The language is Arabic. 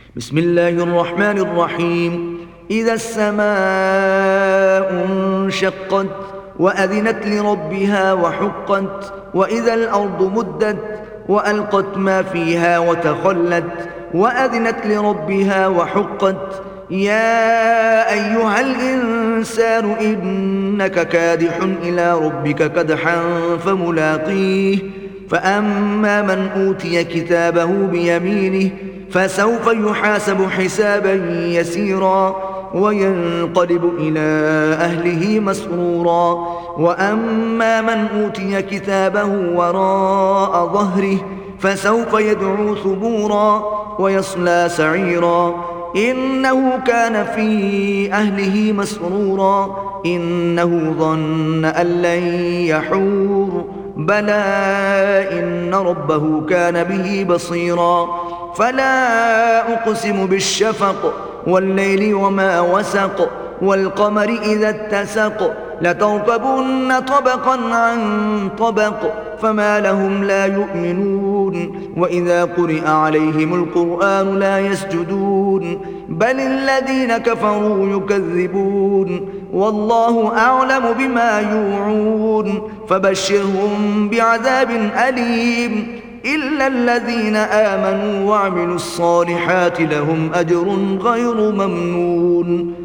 بسم الله الرحمن الرحيم. إذا السماء انشقت وأذنت لربها وحقت وإذا الأرض مدت وألقت ما فيها وتخلت وأذنت لربها وحقت. يا أيها الإنسان إنك كادح إلى ربك كدحا فملاقيه. فأما من أوتي كتابه بيمينه فسوف يحاسب حسابا يسيرا وينقلب إلى أهله مسرورا. وأما من أوتي كتابه وراء ظهره فسوف يدعو ثبورا ويصلى سعيرا إنه كان في أهله مسرورا إنه ظن أن لن يحور بلى إن ربه كان به بصيرا. فلا أقسم بالشفق والليل وما وسق والقمر إذا اتسق لتركبن طبقا عن طبق فما لهم لا يؤمنون وإذا قرئ عليهم القرآن لا يسجدون بل الذين كفروا يكذبون والله أعلم بما يوعون فبشرهم بعذاب أليم إلا الذين آمنوا وعملوا الصالحات لهم أجر غير ممنون.